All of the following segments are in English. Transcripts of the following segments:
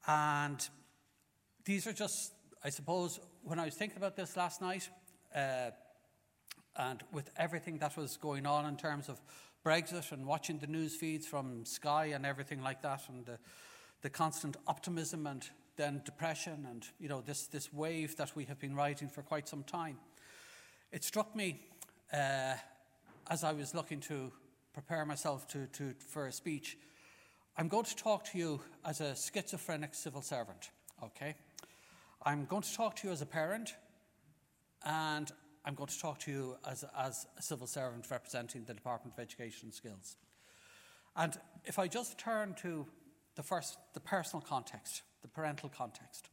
And these are just, I suppose, when I was thinking about this last night, and with everything that was going on in terms of Brexit and watching the news feeds from Sky and everything like that, and the constant optimism and then depression and, this wave that we have been riding for quite some time, it struck me as I was looking to prepare myself for a speech. I'm going to talk to you as a schizophrenic civil servant, okay? I'm going to talk to you as a parent, and I'm going to talk to you as a civil servant representing the Department of Education and Skills. And if I just turn to the personal context, the parental context.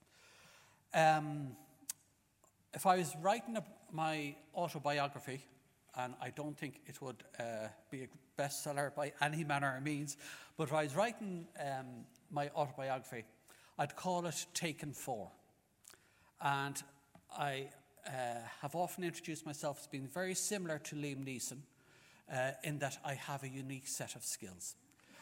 If I was writing my autobiography, and I don't think it would be a bestseller by any manner or means, but if I was writing my autobiography, I'd call it Taken 4. And I have often introduced myself as being very similar to Liam Neeson in that I have a unique set of skills.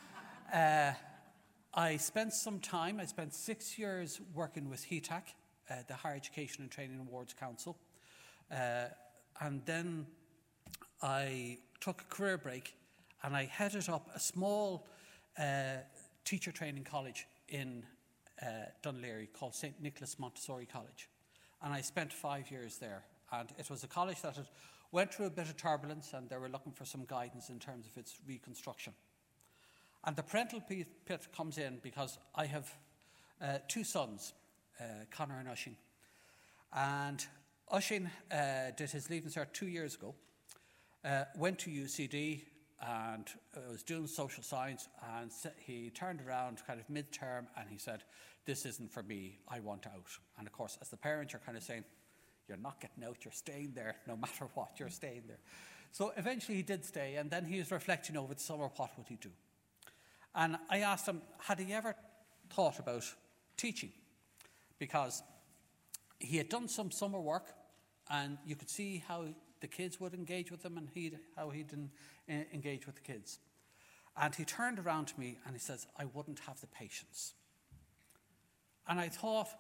I spent 6 years working with HETAC, the Higher Education and Training Awards Council, and then I took a career break and I headed up a small teacher training college in Dunleary called St. Nicholas Montessori College. And I spent 5 years there. And it was a college that had went through a bit of turbulence, and they were looking for some guidance in terms of its reconstruction. And the parental pit comes in because I have 2 sons, Conor and Oisín. And Oisín did his Leaving Cert 2 years ago, went to UCD and was doing social science, and he turned around kind of midterm and he said, "This isn't for me, I want out." And of course, as the parent, you're kind of saying, "You're not getting out, you're staying there, no matter what, you're staying there." So eventually he did stay, and then he was reflecting over the summer, what would he do? And I asked him, had he ever thought about teaching? Because he had done some summer work, and you could see how the kids would engage with him and how he didn't engage with the kids. And he turned around to me and he says, "I wouldn't have the patience." And I thought,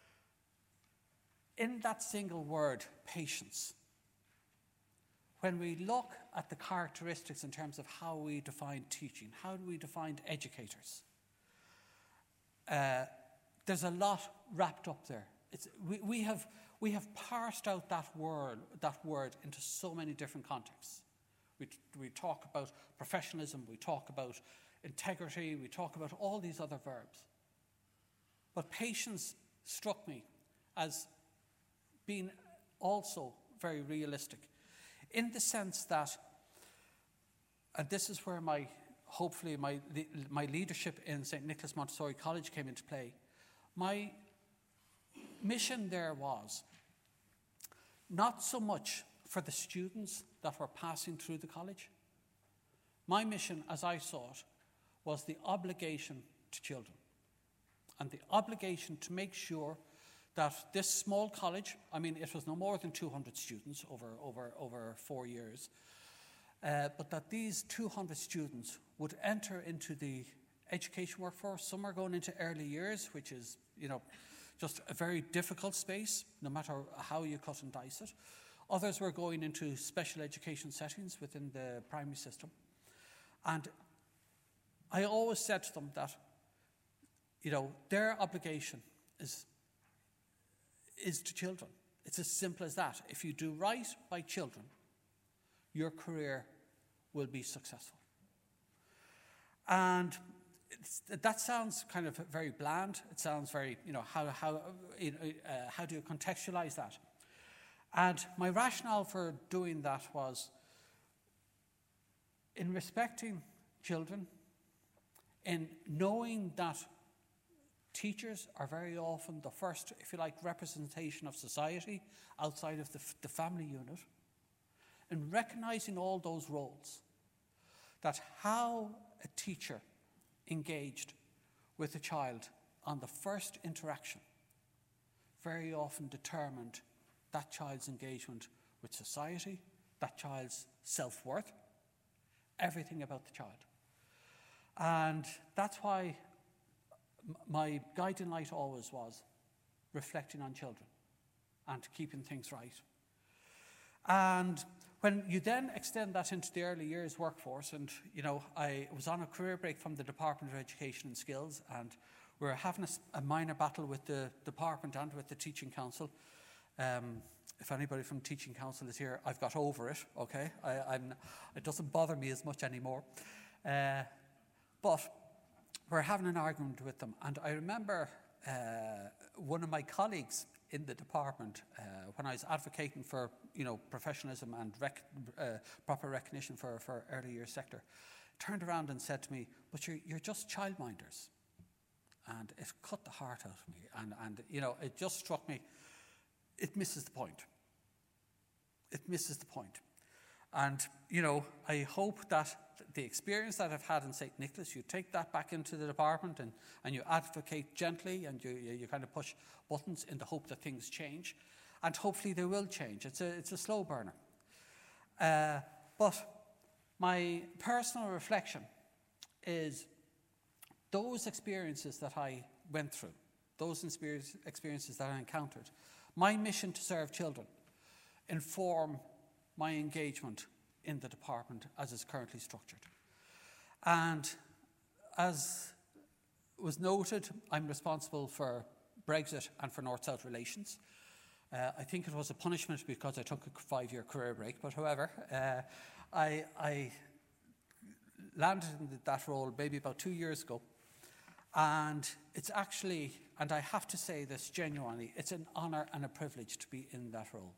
in that single word, patience, when we look at the characteristics in terms of how we define teaching, how do we define educators, there's a lot wrapped up there. We have parsed out that word into so many different contexts. We talk about professionalism, we talk about integrity, we talk about all these other verbs. But patience struck me as being also very realistic, in the sense that, and this is where hopefully my leadership in St. Nicholas Montessori College came into play. My mission there was not so much for the students that were passing through the college. My mission, as I saw it, was the obligation to children, and the obligation to make sure that this small college, it was no more than 200 students over 4 years, but that these 200 students would enter into the education workforce. Some are going into early years, which is, just a very difficult space, no matter how you cut and dice it. Others were going into special education settings within the primary system. And I always said to them that, their obligation is to children. It's as simple as that. If you do right by children, your career will be successful. And that sounds kind of very bland. It sounds very, how do you contextualize that? And my rationale for doing that was, in respecting children, in knowing that teachers are very often the first, if you like, representation of society outside of the family unit, and recognizing all those roles, that how a teacher engaged with a child on the first interaction very often determined that child's engagement with society, that child's self-worth, everything about the child. And that's why my guiding light always was reflecting on children and keeping things right. And when you then extend that into the early years workforce, and I was on a career break from the Department of Education and Skills, and we were having a minor battle with the department and with the Teaching Council. If anybody from Teaching Council is here, I've got over it, okay? It doesn't bother me as much anymore. But we're having an argument with them, and I remember one of my colleagues in the department, when I was advocating for professionalism and proper recognition for early years sector, turned around and said to me, "But you're just childminders," and it cut the heart out of me. And it just struck me. It misses the point. It misses the point. And I hope that the experience that I've had in St. Nicholas, you take that back into the department and you advocate gently, and you kind of push buttons in the hope that things change, and hopefully they will change. It's a slow burner. But my personal reflection is those experiences that I went through, those experiences that I encountered, my mission to serve children, inform my engagement in the department as it's currently structured. And as was noted, I'm responsible for Brexit and for North-South relations. I think it was a punishment because I took a 5-year career break, but however, I landed in that role maybe about 2 years ago. And it's actually, and I have to say this genuinely, it's an honour and a privilege to be in that role.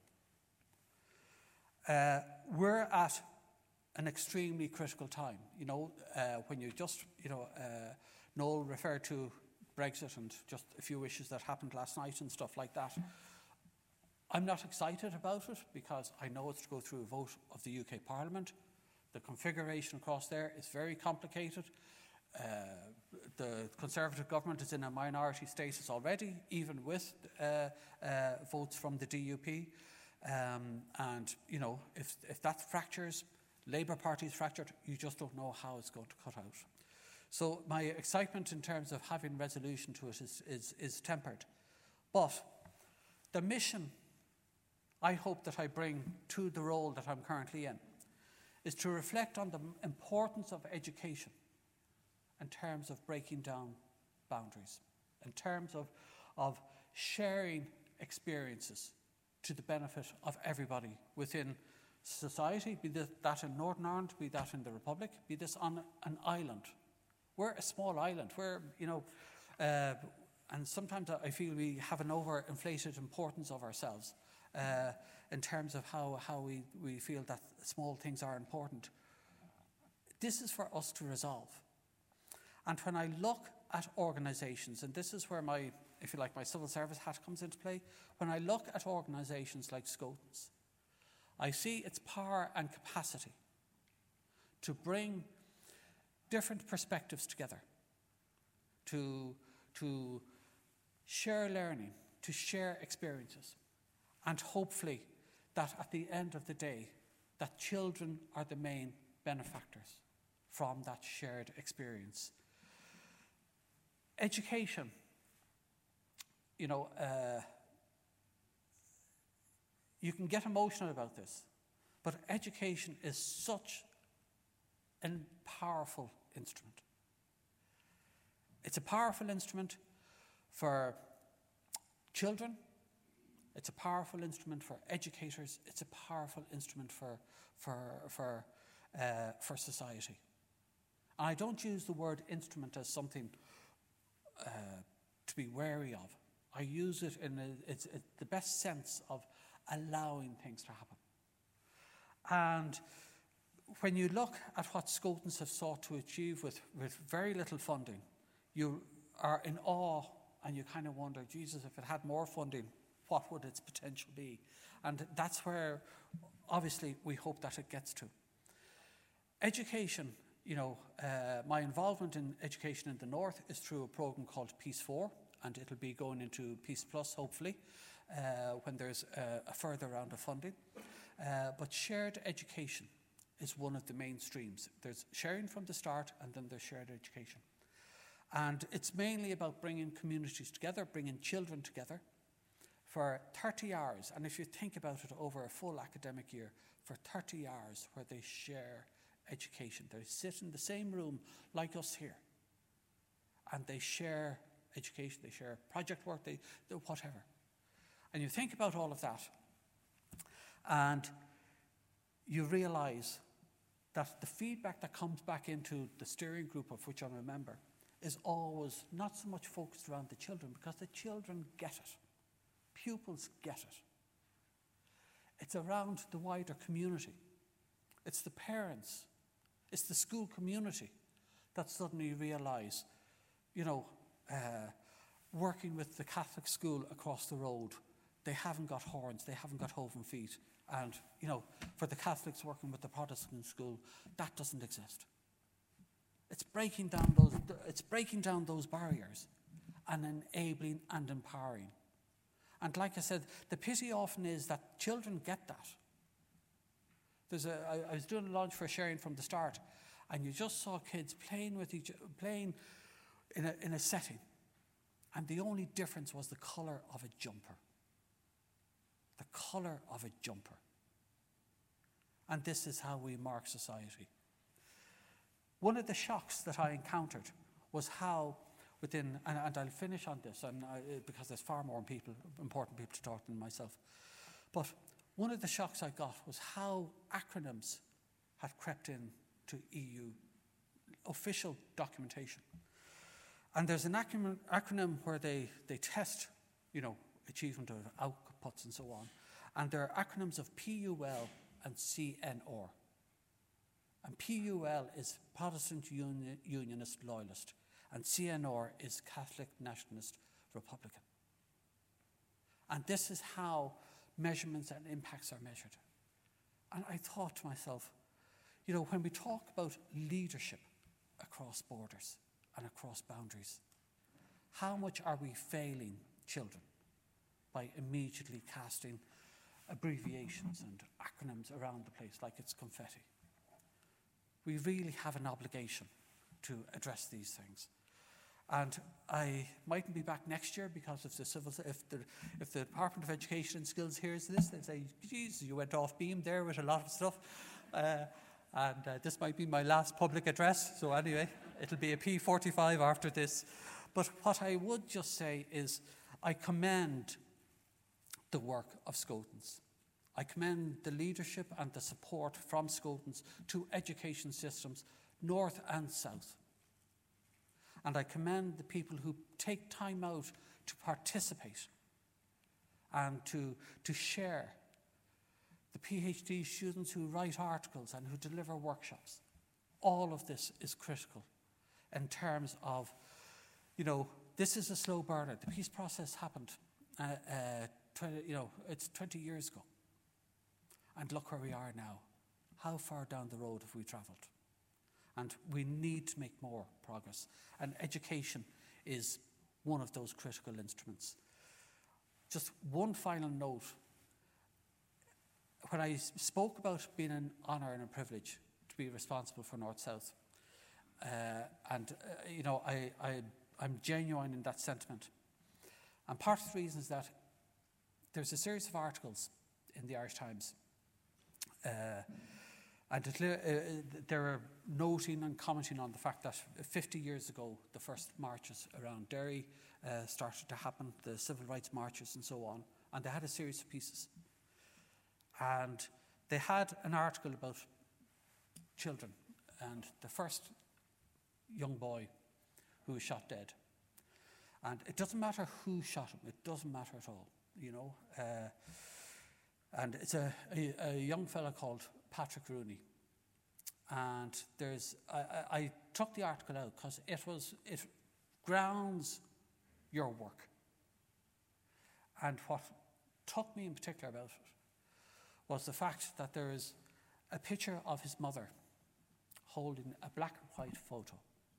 We're at an extremely critical time. When you just, Noel referred to Brexit and just a few issues that happened last night and stuff like that. I'm not excited about it because I know it's to go through a vote of the UK Parliament. The configuration across there is very complicated. The Conservative government is in a minority status already, even with votes from the DUP. And if that fractures, Labour Party is fractured, you just don't know how it's going to cut out. So my excitement in terms of having resolution to it is tempered. But the mission I hope that I bring to the role that I'm currently in is to reflect on the importance of education in terms of breaking down boundaries, in terms of sharing experiences to the benefit of everybody within society, be that in Northern Ireland, be that in the Republic, be this on an island. We're a small island. We're, and sometimes I feel we have an overinflated importance of ourselves in terms of how we feel that small things are important. This is for us to resolve. And when I look at organisations, and this is where my civil service hat comes into play, when I look at organisations like Scotus, I see its power and capacity to bring different perspectives together, to share learning, to share experiences, and hopefully that at the end of the day, that children are the main benefactors from that shared experience. Education, you can get emotional about this, but education is such a powerful instrument. It's a powerful instrument for children. It's a powerful instrument for educators. It's a powerful instrument for society. And I don't use the word instrument as something to be wary of. I use it in it's the best sense of allowing things to happen. And when you look at what Scotans have sought to achieve with very little funding, you are in awe and you kind of wonder, Jesus, if it had more funding, what would its potential be? And that's where, obviously, we hope that it gets to. Education, my involvement in education in the North is through a programme called Peace 4, and it'll be going into Peace Plus, hopefully, when there's a further round of funding. But shared education is one of the main streams. There's sharing from the start, and then there's shared education. And it's mainly about bringing communities together, bringing children together for 30 hours. And if you think about it over a full academic year, for 30 hours where they share education. They sit in the same room like us here. And they share education, they share project work, they whatever. And you think about all of that, and you realize that the feedback that comes back into the steering group of which I'm a member is always not so much focused around the children, because the children get it. Pupils get it. It's around the wider community. It's the parents. It's the school community that suddenly realize, working with the Catholic school across the road, they haven't got horns, they haven't got hoven feet. And, for the Catholics working with the Protestant school, that doesn't exist. It's breaking down those barriers and enabling and empowering. And like I said, the pity often is that children get that. I was doing a launch for Sharing from the Start, and you just saw kids playing in a setting, and the only difference was the colour of a jumper. The colour of a jumper. And this is how we mark society. One of the shocks that I encountered was how and I'll finish on this, because there's far more important people to talk than myself. But one of the shocks I got was how acronyms had crept in to EU official documentation. And there's an acronym where they test, achievement of outputs and so on. And there are acronyms of PUL and CNR. And PUL is Protestant Unionist Loyalist, and CNR is Catholic Nationalist Republican. And this is how measurements and impacts are measured. And I thought to myself, when we talk about leadership across borders and across boundaries, how much are we failing children by immediately casting abbreviations and acronyms around the place like it's confetti? We really have an obligation to address these things. And I mightn't be back next year, because if the Department of Education and Skills hears this, they'll say, "Geez, you went off beam there with a lot of stuff." And this might be my last public address. So anyway, it'll be a P45 after this. But what I would just say is, I commend the work of Scotans. I commend the leadership and the support from Scotans to education systems, north and south. And I commend the people who take time out to participate and to share. The PhD students who write articles and who deliver workshops. All of this is critical in terms of, this is a slow burner. The peace process happened, it's 20 years ago. And look where we are now. How far down the road have we travelled? And we need to make more progress. And education is one of those critical instruments. Just one final note. When I spoke about being an honour and a privilege to be responsible for North-South, I'm genuine in that sentiment. And part of the reason is that there's a series of articles in the Irish Times, and they're noting and commenting on the fact that 50 years ago, the first marches around Derry started to happen, the civil rights marches and so on, and they had a series of pieces. And they had an article about children, and the first young boy who was shot dead. And it doesn't matter who shot him, it doesn't matter at all, and it's a young fella called Patrick Rooney. And I took the article out because it grounds your work. And what took me in particular about it was the fact that there is a picture of his mother holding a black and white photo.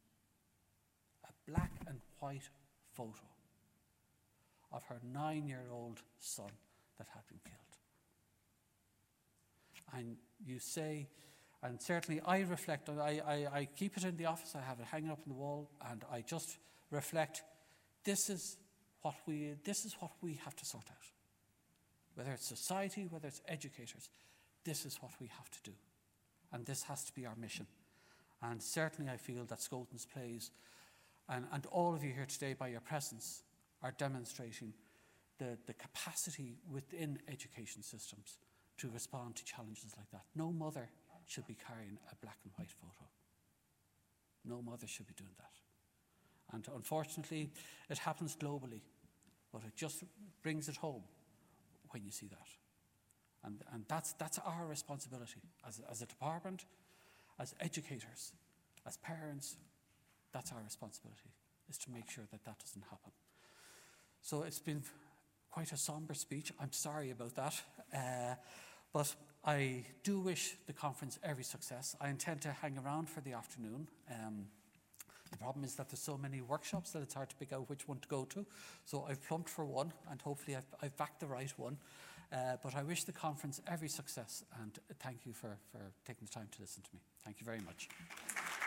A black and white photo of her 9-year-old son that had been killed. And you say, And certainly I reflect, I keep it in the office, I have it hanging up on the wall, and I just reflect, this is what we have to sort out. Whether it's society, whether it's educators, this is what we have to do. And this has to be our mission. And certainly I feel that Scoten's plays, and all of you here today by your presence, are demonstrating the capacity within education systems to respond to challenges like that. No mother should be carrying a black and white photo. No mother should be doing that. And unfortunately, it happens globally, but it just brings it home when you see that. And that's our responsibility as a department, as educators, as parents. That's our responsibility, is to make sure that doesn't happen. So it's been quite a somber speech. I'm sorry about that. But I do wish the conference every success. I intend to hang around for the afternoon. The problem is that there's so many workshops that it's hard to pick out which one to go to. So I've plumped for one, and hopefully I've backed the right one. But I wish the conference every success, and thank you for taking the time to listen to me. Thank you very much.